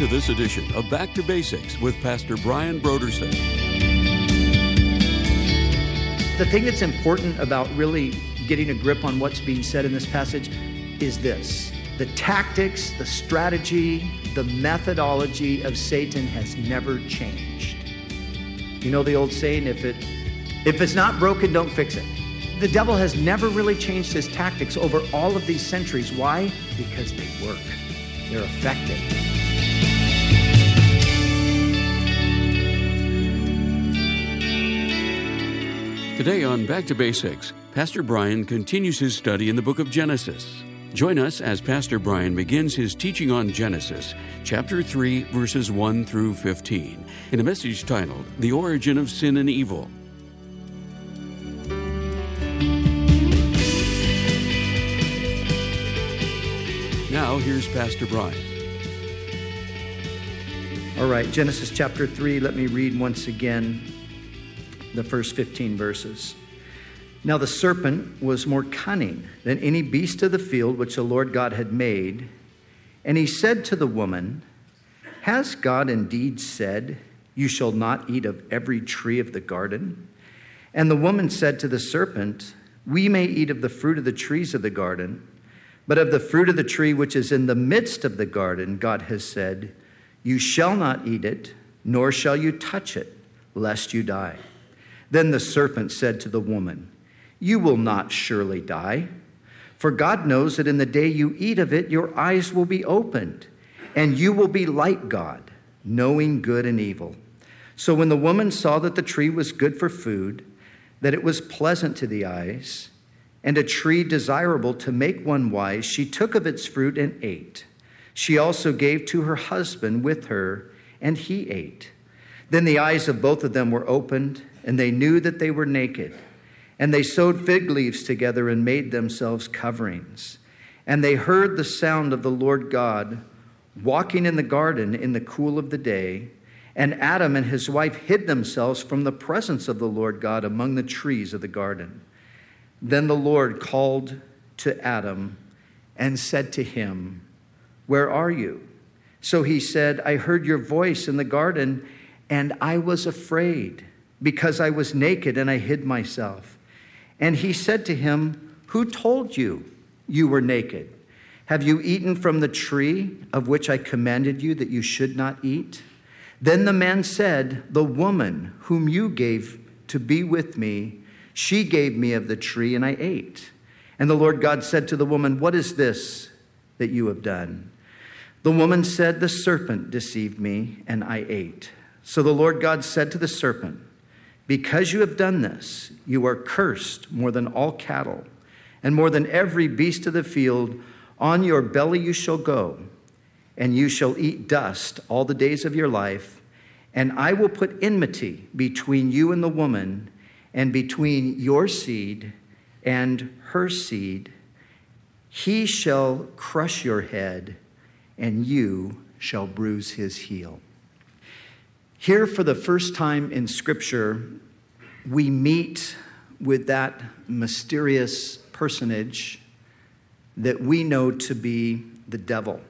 this edition of Back to Basics with Pastor Brian Brodersen. The thing that's important about really getting a grip on what's being said in this passage is this. The tactics, the strategy, the methodology of Satan has never changed. You know the old saying, if it's not broken, don't fix it. The devil has never really changed his tactics over all of these centuries. Why? Because they work. They're effective. Today on Back to Basics, Pastor Brian continues his study in the book of Genesis. Join us as Pastor Brian begins his teaching on Genesis, chapter 3, verses 1 through 15, in a message titled, The Origin of Sin and Evil. Now, here's Pastor Brian. All right, Genesis chapter 3, let me read once again the first 15 verses. Now the serpent was more cunning than any beast of the field which the Lord God had made. And he said to the woman, Has God indeed said, You shall not eat of every tree of the garden? And the woman said to the serpent, We may eat of the fruit of the trees of the garden, but of the fruit of the tree which is in the midst of the garden, God has said, You shall not eat it, nor shall you touch it, lest you die. Then the serpent said to the woman, You will not surely die, for God knows that in the day you eat of it, your eyes will be opened, and you will be like God, knowing good and evil. So when the woman saw that the tree was good for food, that it was pleasant to the eyes, and a tree desirable to make one wise, she took of its fruit and ate. She also gave to her husband with her, and he ate. Then the eyes of both of them were opened, and they knew that they were naked. And they sewed fig leaves together and made themselves coverings. And they heard the sound of the Lord God walking in the garden in the cool of the day. And Adam and his wife hid themselves from the presence of the Lord God among the trees of the garden. Then the Lord called to Adam and said to him, Where are you? So he said, I heard your voice in the garden, and I was afraid, because I was naked and I hid myself. And he said to him, Who told you you were naked? Have you eaten from the tree of which I commanded you that you should not eat? Then the man said, The woman whom you gave to be with me, she gave me of the tree, and I ate. And the Lord God said to the woman, What is this that you have done? The woman said, The serpent deceived me, and I ate. So the Lord God said to the serpent, Because you have done this, you are cursed more than all cattle, and more than every beast of the field. On your belly you shall go, and you shall eat dust all the days of your life. And I will put enmity between you and the woman, and between your seed and her seed. He shall crush your head, and you shall bruise his heel. Here, for the first time in Scripture, we meet with that mysterious personage that we know to be the devil.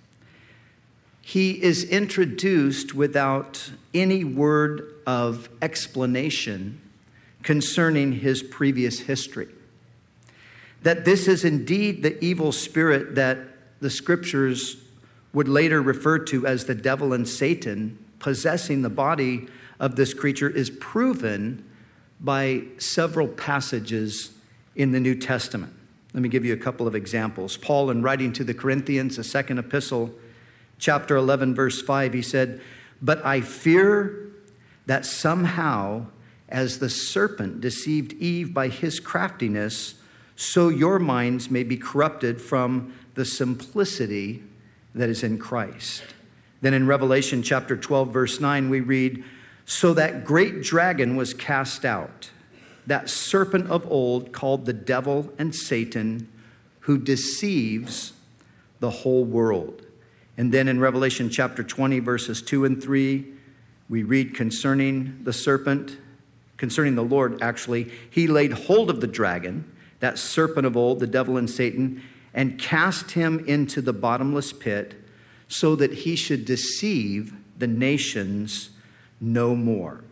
He is introduced without any word of explanation concerning his previous history. That this is indeed the evil spirit that the Scriptures would later refer to as the devil and Satan possessing the body of this creature is proven by several passages in the New Testament. Let me give you a couple of examples. Paul, in writing to the Corinthians, the second epistle, chapter 11, verse 5, he said, But I fear that somehow, as the serpent deceived Eve by his craftiness, so your minds may be corrupted from the simplicity that is in Christ. Then in Revelation chapter 12, verse 9, we read, So that great dragon was cast out, that serpent of old called the devil and Satan, who deceives the whole world. And then in Revelation chapter 20, verses 2 and 3, we read concerning the serpent, concerning the Lord, actually, he laid hold of the dragon, that serpent of old, the devil and Satan, and cast him into the bottomless pit, so that he should deceive the nations no more.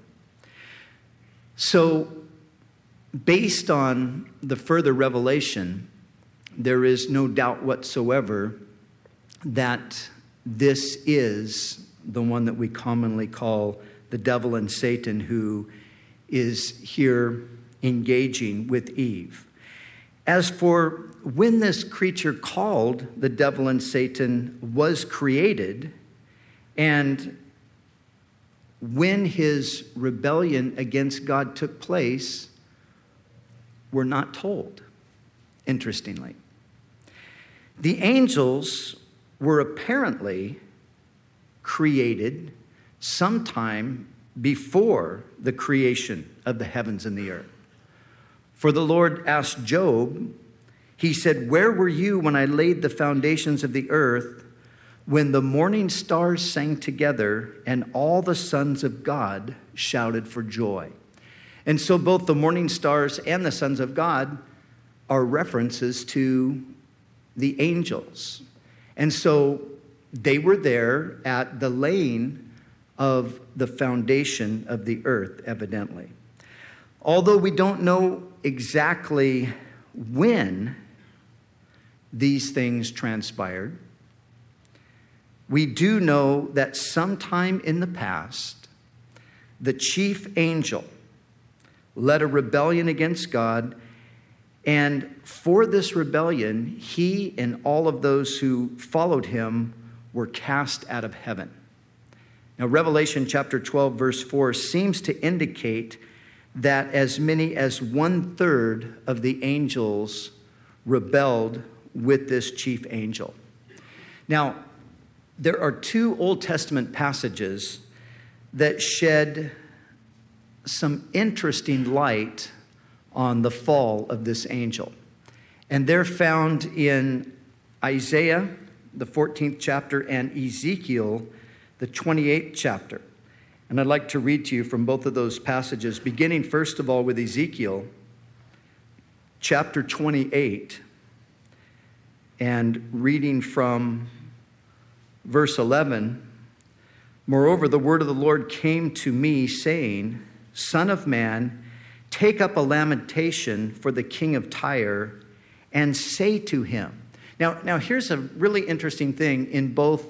So, based on the further revelation, there is no doubt whatsoever that this is the one that we commonly call the devil and Satan, who is here engaging with Eve. As for when this creature called the devil and Satan was created, and when his rebellion against God took place, we're not told, interestingly. The angels were apparently created sometime before the creation of the heavens and the earth. For the Lord asked Job, he said, "Where were you when I laid the foundations of the earth, when the morning stars sang together and all the sons of God shouted for joy?" And so both the morning stars and the sons of God are references to the angels. And so they were there at the laying of the foundation of the earth, evidently. Although we don't know exactly when these things transpired, we do know that sometime in the past, the chief angel led a rebellion against God, and for this rebellion, he and all of those who followed him were cast out of heaven. Now, Revelation chapter 12, verse 4 seems to indicate that as many as 1/3 of the angels rebelled with this chief angel. Now, there are 2 Old Testament passages that shed some interesting light on the fall of this angel. And they're found in Isaiah, the 14th chapter, and Ezekiel, the 28th chapter. And I'd like to read to you from both of those passages, beginning first of all with Ezekiel, chapter 28, and reading from verse 11. "Moreover, the word of the Lord came to me, saying, Son of man, take up a lamentation for the king of Tyre, and say to him." Now here's a really interesting thing. In both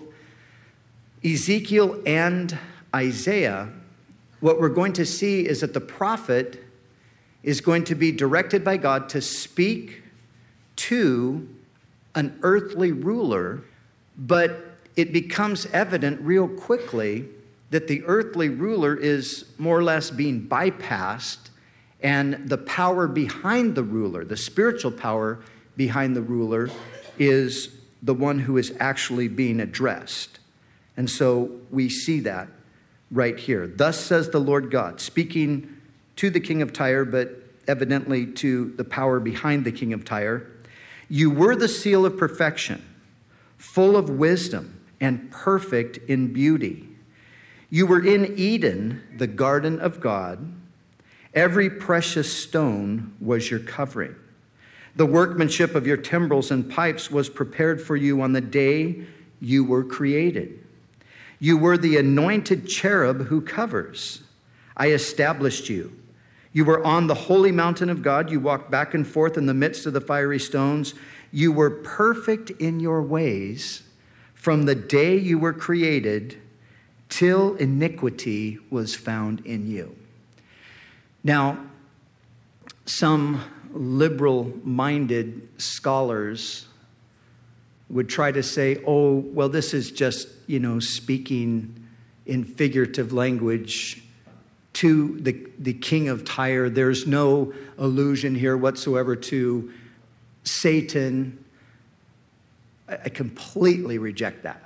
Ezekiel and Isaiah, what we're going to see is that the prophet is going to be directed by God to speak to an earthly ruler, but it becomes evident real quickly that the earthly ruler is more or less being bypassed, and the power behind the ruler, the spiritual power behind the ruler, is the one who is actually being addressed. And so we see that right here. "Thus says the Lord God," speaking to the king of Tyre, but evidently to the power behind the king of Tyre, "You were the seal of perfection, full of wisdom and perfect in beauty. You were in Eden, the garden of God. Every precious stone was your covering. The workmanship of your timbrels and pipes was prepared for you on the day you were created. You were the anointed cherub who covers. I established you. You were on the holy mountain of God. You walked back and forth in the midst of the fiery stones. You were perfect in your ways from the day you were created till iniquity was found in you." Now, some liberal-minded scholars would try to say, "Oh, well, this is just, speaking in figurative language to the king of Tyre. There's no allusion here whatsoever to Satan." I completely reject that.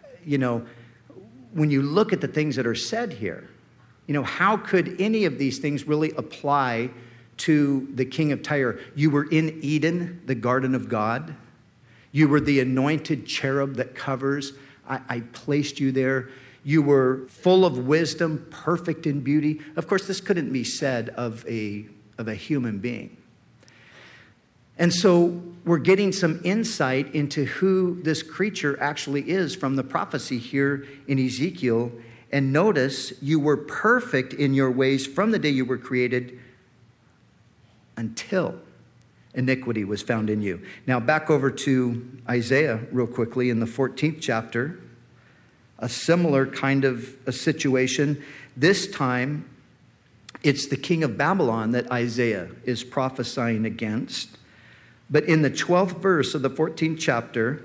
When you look at the things that are said here, how could any of these things really apply to the king of Tyre? You were in Eden, the garden of God. You were the anointed cherub that covers. I placed you there. You were full of wisdom, perfect in beauty. Of course, this couldn't be said of a human being. And so we're getting some insight into who this creature actually is from the prophecy here in Ezekiel. And notice, you were perfect in your ways from the day you were created until iniquity was found in you. Now back over to Isaiah real quickly in the 14th chapter. A similar kind of a situation. This time, it's the king of Babylon that Isaiah is prophesying against. But in the 12th verse of the 14th chapter,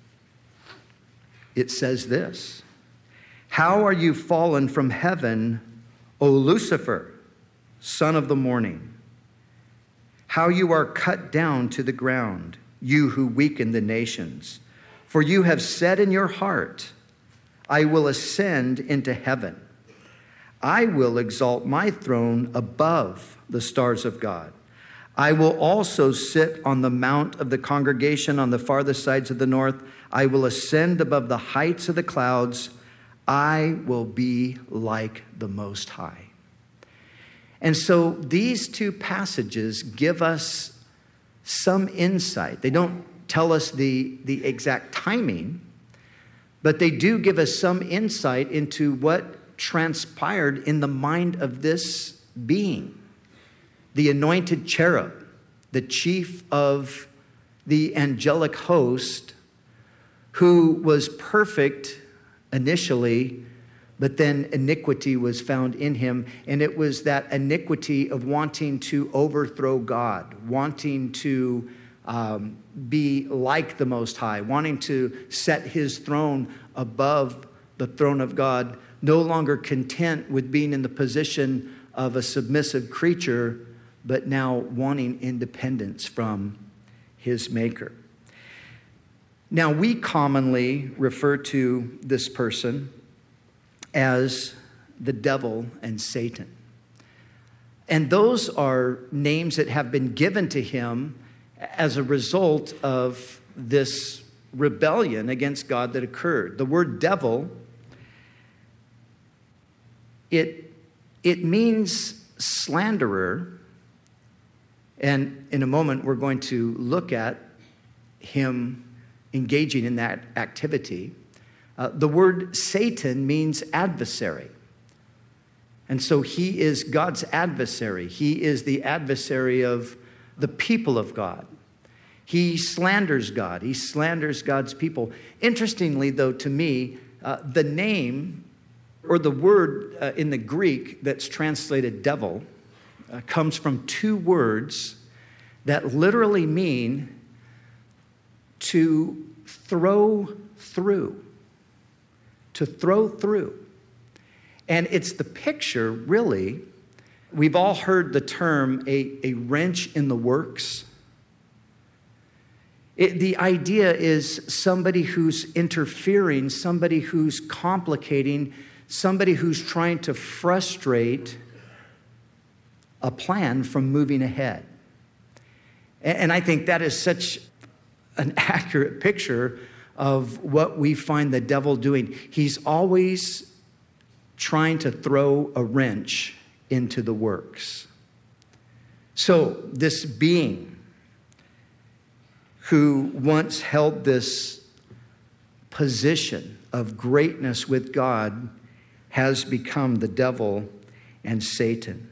it says this: "How are you fallen from heaven, O Lucifer, son of the morning? How you are cut down to the ground, you who weaken the nations. For you have said in your heart, I will ascend into heaven. I will exalt my throne above the stars of God. I will also sit on the mount of the congregation on the farthest sides of the north. I will ascend above the heights of the clouds. I will be like the Most High." And so these two passages give us some insight. They don't tell us the exact timing, but they do give us some insight into what transpired in the mind of this being, the anointed cherub, the chief of the angelic host, who was perfect initially, but then iniquity was found in him. And it was that iniquity of wanting to overthrow God, wanting to be like the Most High, wanting to set his throne above the throne of God, no longer content with being in the position of a submissive creature, but now wanting independence from his maker. Now, we commonly refer to this person as the devil and Satan. And those are names that have been given to him as a result of this rebellion against God that occurred. The word devil, it means slanderer. And in a moment, we're going to look at him engaging in that activity. The word Satan means adversary. And so he is God's adversary. He is the adversary of the people of God. He slanders God. He slanders God's people. Interestingly, though, to me, the name or the word in the Greek that's translated devil comes from two words that literally mean to throw through. To throw through. And it's the picture, really. We've all heard the term a wrench in the works. The idea is somebody who's interfering, somebody who's complicating, somebody who's trying to frustrate a plan from moving ahead. And I think that is such an accurate picture of what we find the devil doing. He's always trying to throw a wrench into the works. So this being who once held this position of greatness with God has become the devil and Satan.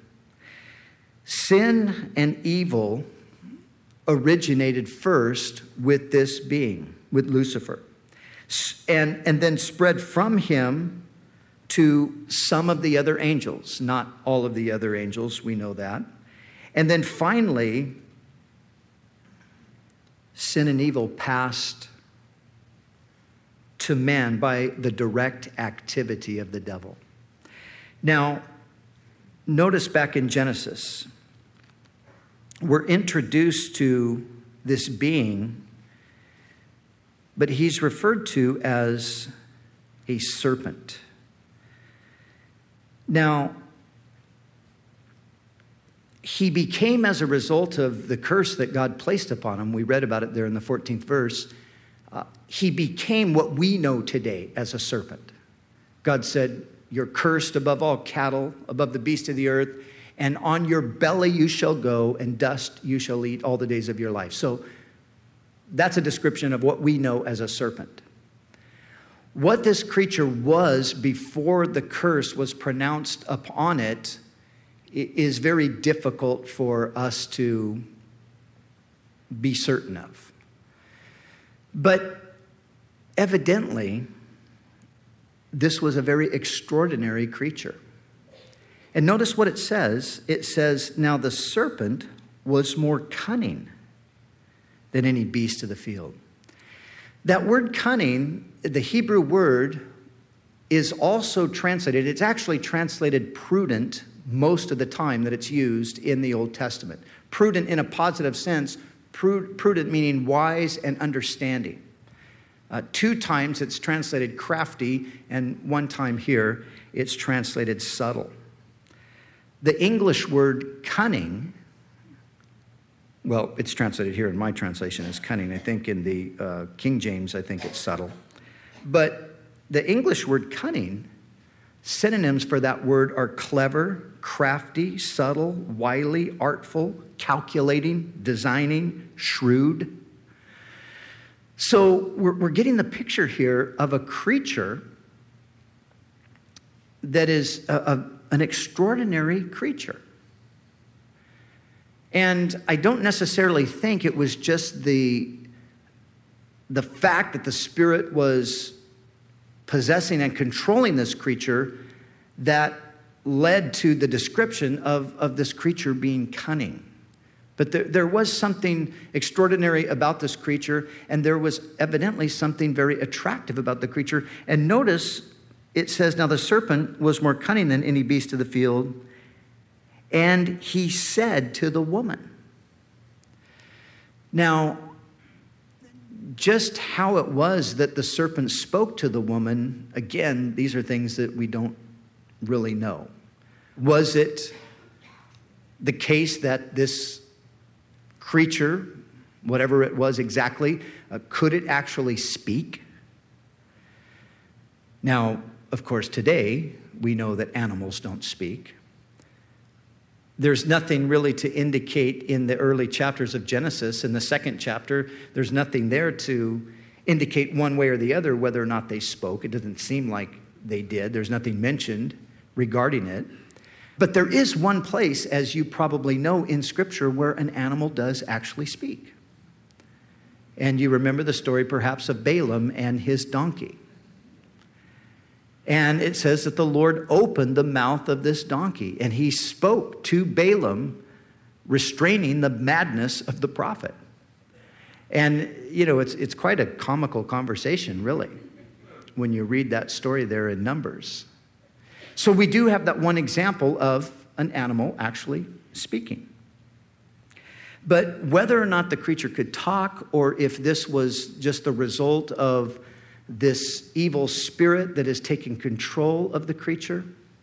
Sin and evil originated first with this being, with Lucifer, and then spread from him to some of the other angels, not all of the other angels, we know that. And then finally, sin and evil passed to man by the direct activity of the devil. Now, notice back in Genesis, we're introduced to this being, but he's referred to as a serpent. Now, he became, as a result of the curse that God placed upon him, we read about it there in the 14th verse, he became what we know today as a serpent. God said, "You're cursed above all cattle, above the beasts of the earth, and on your belly you shall go, and dust you shall eat all the days of your life. So that's a description of what we know as a serpent. What this creature was before the curse was pronounced upon it is very difficult for us to be certain of. But evidently, this was a very extraordinary creature. And notice what it says. It says, now the serpent was more cunning than any beast of the field. That word cunning, the Hebrew word, is also translated, it's actually translated prudent most of the time that it's used in the Old Testament. Prudent in a positive sense, prudent meaning wise and understanding. 2 times it's translated crafty, and 1 time here it's translated subtle. The English word cunning, well, it's translated here in my translation as cunning. I think in the King James, I think it's subtle. But the English word cunning, synonyms for that word are clever, crafty, subtle, wily, artful, calculating, designing, shrewd. So we're getting the picture here of a creature that is an extraordinary creature. And I don't necessarily think it was just the fact that the Spirit was possessing and controlling this creature that led to the description of this creature being cunning. But there was something extraordinary about this creature, and there was evidently something very attractive about the creature. And notice it says, now the serpent was more cunning than any beast of the field, and he said to the woman. Now, just how it was that the serpent spoke to the woman, again, these are things that we don't really know. Was it the case that this creature, whatever it was exactly, could it actually speak? Now, of course, today we know that animals don't speak. There's nothing really to indicate in the early chapters of Genesis. In the 2nd chapter, there's nothing there to indicate one way or the other whether or not they spoke. It doesn't seem like they did. There's nothing mentioned regarding it. But there is one place, as you probably know, in Scripture where an animal does actually speak. And you remember the story perhaps of Balaam and his donkey. And it says that the Lord opened the mouth of this donkey, and he spoke to Balaam, restraining the madness of the prophet. And, you know, it's quite a comical conversation, really, when you read that story there in Numbers. So we do have that one example of an animal actually speaking. But whether or not the creature could talk, or if this was just the result of this evil spirit that is taking control of the creature,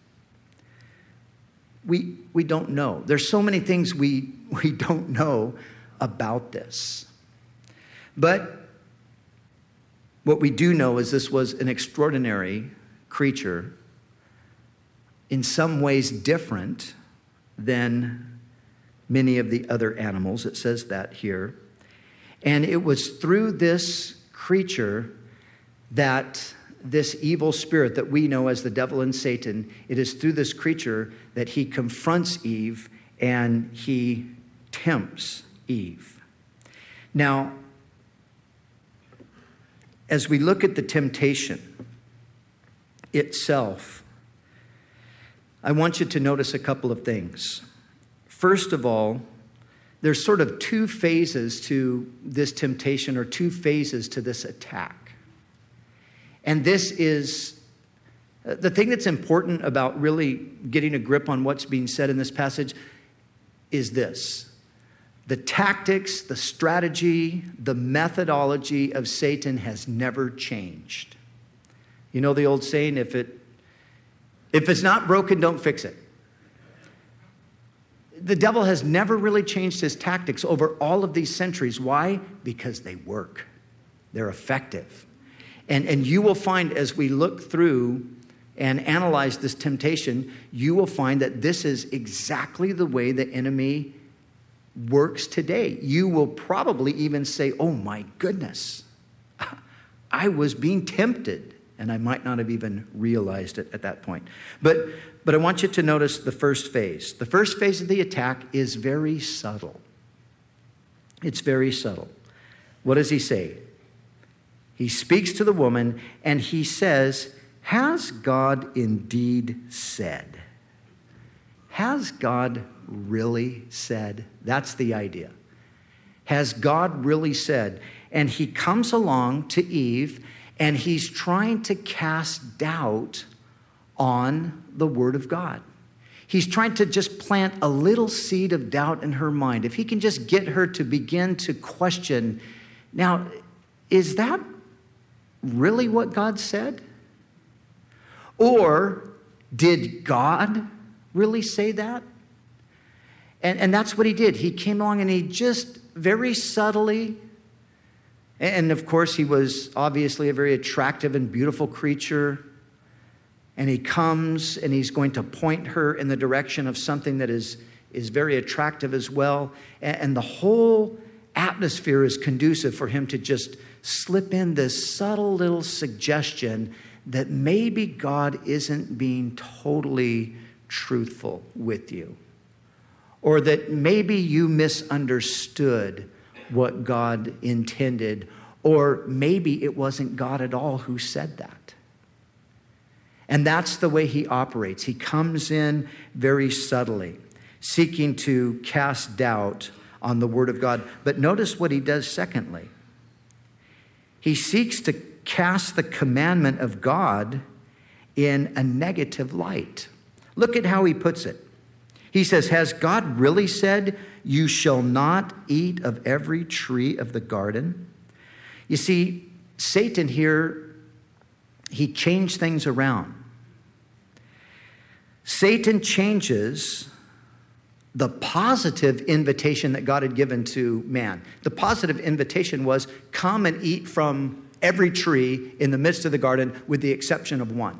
we don't know. There's so many things we don't know about this. But what we do know is this was an extraordinary creature, in some ways different than many of the other animals. It says that here. And it was through this creature that this evil spirit that we know as the devil and Satan, it is through this creature that he confronts Eve and he tempts Eve. Now, as we look at the temptation itself, I want you to notice a couple of things. First of all, there's sort of 2 phases to this temptation, or 2 phases to this attack. And this is the thing that's important about really getting a grip on what's being said in this passage is this. The tactics, the strategy, the methodology of Satan has never changed. You know the old saying, if it's not broken, don't fix it. The devil has never really changed his tactics over all of these centuries. Why? Because they work. They're effective. And you will find as we look through and analyze this temptation, you will find that this is exactly the way the enemy works today. You will probably even say, oh my goodness, I was being tempted, and I might not have even realized it at that point. But I want you to notice the first phase. The first phase of the attack is very subtle. It's very subtle. What does he say? He speaks to the woman and he says, has God indeed said? Has God really said? That's the idea. Has God really said? And he comes along to Eve and he's trying to cast doubt on the Word of God. He's trying to just plant a little seed of doubt in her mind. If he can just get her to begin to question, now, is that really what God said? Or did God really say that? And that's what he did. He came along and he just very subtly, and of course he was obviously a very attractive and beautiful creature, and he comes and he's going to point her in the direction of something that is very attractive as well. And the whole atmosphere is conducive for him to just slip in this subtle little suggestion that maybe God isn't being totally truthful with you. Or that maybe you misunderstood what God intended. Or maybe it wasn't God at all who said that. And that's the way he operates. He comes in very subtly, seeking to cast doubt on the Word of God. But notice what he does secondly. He seeks to cast the commandment of God in a negative light. Look at how he puts it. He says, has God really said, you shall not eat of every tree of the garden? You see, Satan here, he changed things around. Satan changes the positive invitation that God had given to man. The positive invitation was, come and eat from every tree in the midst of the garden with the exception of one.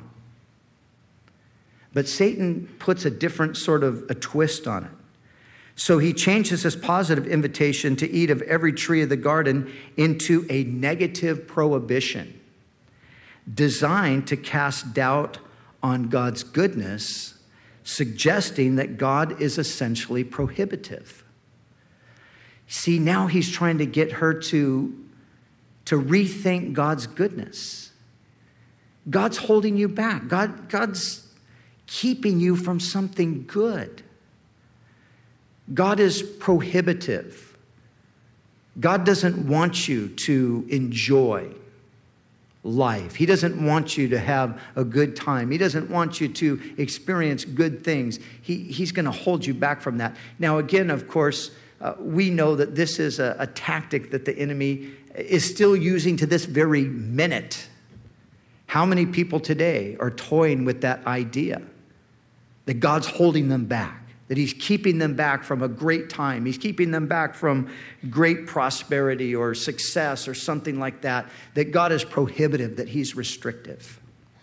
But Satan puts a different sort of a twist on it. So he changes this positive invitation to eat of every tree of the garden into a negative prohibition designed to cast doubt on God's goodness, suggesting that God is essentially prohibitive. See, now he's trying to get her to rethink God's goodness. God's holding you back. God's keeping you from something good. God is prohibitive. God doesn't want you to enjoy life. He doesn't want you to have a good time. He doesn't want you to experience good things. He's going to hold you back from that. Now, again, of course, we know that this is a tactic that the enemy is still using to this very minute. How many people today are toying with that idea that God's holding them back, that he's keeping them back from a great time. He's keeping them back from great prosperity or success or something like that, that God is prohibitive, that he's restrictive.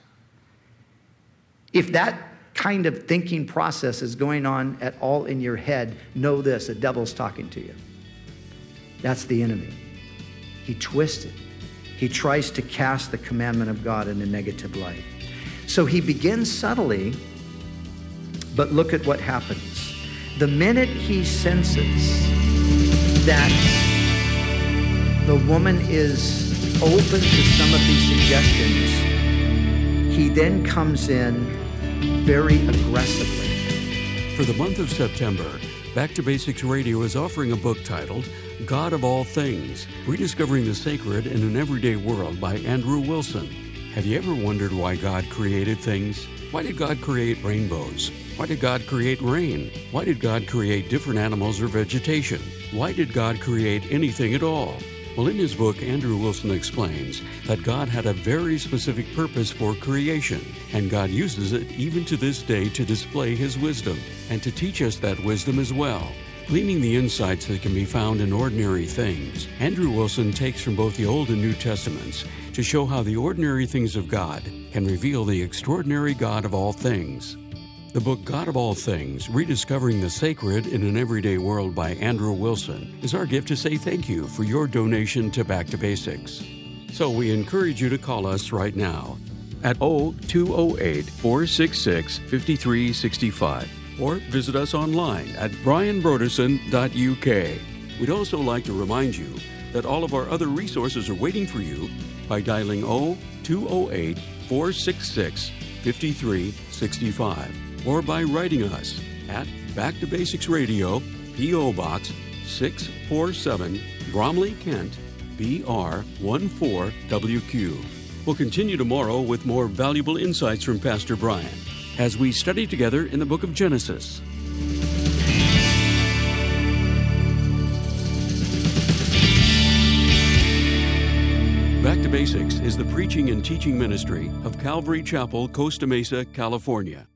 If that kind of thinking process is going on at all in your head, know this, the devil's talking to you. That's the enemy. He twists it. He tries to cast the commandment of God in a negative light. So he begins subtly, but look at what happens. The minute he senses that the woman is open to some of these suggestions, he then comes in very aggressively. For the month of September, Back to Basics Radio is offering a book titled God of All Things, Rediscovering the Sacred in an Everyday World by Andrew Wilson. Have you ever wondered why God created things? Why did God create rainbows? Why did God create rain? Why did God create different animals or vegetation? Why did God create anything at all? Well, in his book, Andrew Wilson explains that God had a very specific purpose for creation, and God uses it even to this day to display his wisdom and to teach us that wisdom as well. Gleaning the insights that can be found in ordinary things, Andrew Wilson takes from both the Old and New Testaments to show how the ordinary things of God can reveal the extraordinary God of all things. The book God of All Things, Rediscovering the Sacred in an Everyday World by Andrew Wilson, is our gift to say thank you for your donation to Back to Basics. So we encourage you to call us right now at 0208-466-5365 or visit us online at brianbroderson.uk. We'd also like to remind you that all of our other resources are waiting for you by dialing 0208-466-5365 or by writing us at Back to Basics Radio, P.O. Box 647, Bromley, Kent, BR 14WQ. We'll continue tomorrow with more valuable insights from Pastor Brian as we study together in the book of Genesis. Back to Basics is the preaching and teaching ministry of Calvary Chapel, Costa Mesa, California.